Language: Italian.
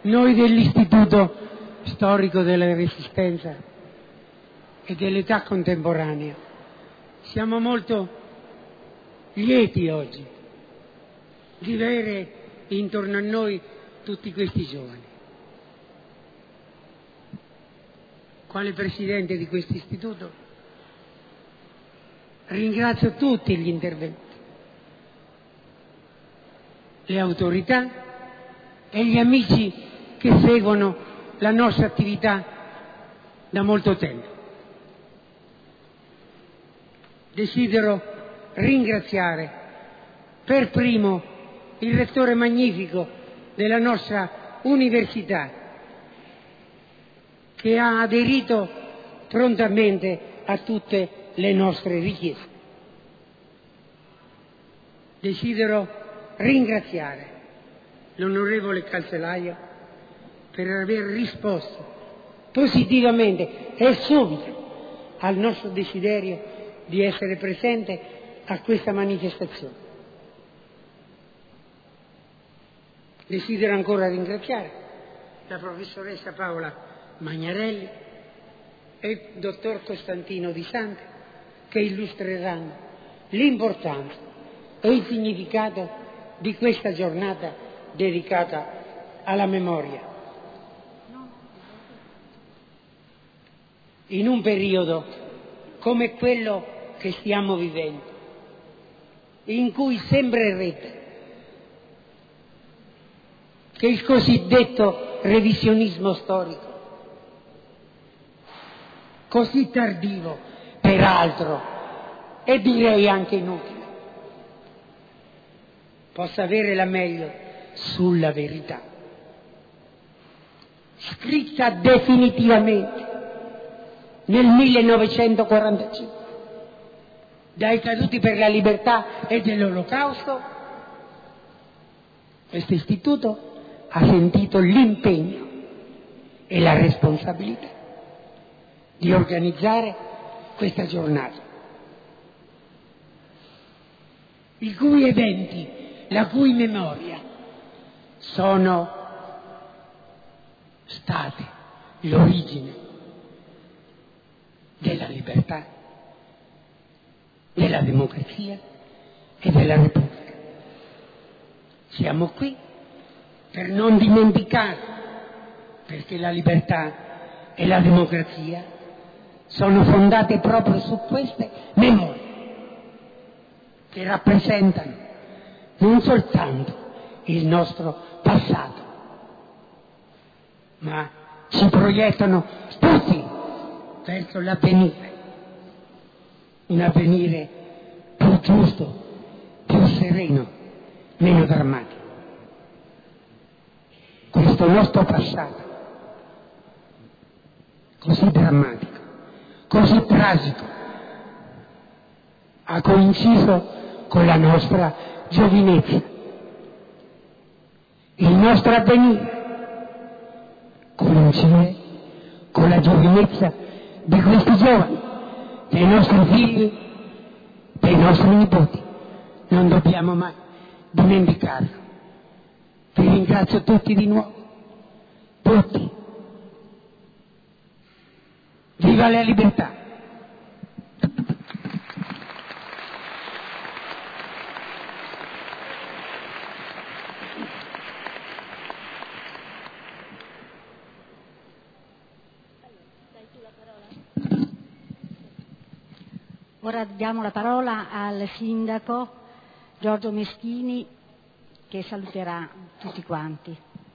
Noi dell'Istituto Storico della Resistenza e dell'età contemporanea siamo molto lieti oggi di avere intorno a noi tutti questi giovani. Quale presidente di questo istituto ringrazio tutti gli interventi, le autorità e gli amici che seguono la nostra attività da molto tempo. Desidero ringraziare per primo il rettore magnifico della nostra università, che ha aderito prontamente a tutte le nostre richieste. Desidero ringraziare l'onorevole Calzolaio per aver risposto positivamente e subito al nostro desiderio di essere presente a questa manifestazione. Desidero ancora ringraziare la professoressa Paola Magnarelli e il dottor Costantino Di Santa, che illustreranno l'importanza e il significato di questa giornata dedicata alla memoria. In un periodo come quello che stiamo vivendo, in cui sembrerete che il cosiddetto revisionismo storico, così tardivo peraltro e direi anche inutile, possa avere la meglio sulla verità, scritta definitivamente nel 1945 dai caduti per la libertà e dell'Olocausto. Questo istituto ha sentito l'impegno e la responsabilità di organizzare questa giornata, i cui eventi, la cui memoria sono state l'origine della libertà, della democrazia e della Repubblica. Siamo qui per non dimenticare, perché la libertà e la democrazia sono fondate proprio su queste memorie, che rappresentano non soltanto il nostro passato, ma ci proiettano tutti verso l'avvenire, un avvenire più giusto, più sereno, meno drammatico. Questo nostro passato, così drammatico, così tragico, ha coinciso con la nostra giovinezza. Il nostro avvenire coincide con la giovinezza di questi giovani, dei nostri figli, dei nostri nipoti. Non dobbiamo mai dimenticarlo. Vi ringrazio tutti di nuovo, tutti. Viva la libertà! Ora diamo la parola al sindaco Giorgio Meschini, che saluterà tutti quanti.